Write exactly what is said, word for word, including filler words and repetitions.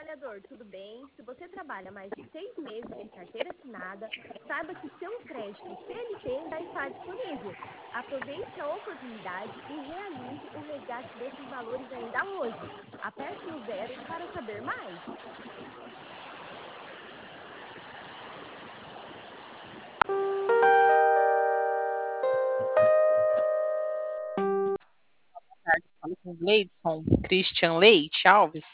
trabalhador, tudo bem? Se você trabalha mais de seis meses de carteira assinada, saiba que seu crédito C L T ainda está disponível. Aproveite a oportunidade e realize o resgate desses valores ainda hoje. Aperte o zero para saber mais. Falo com o Gleidson Christian Leite Alves.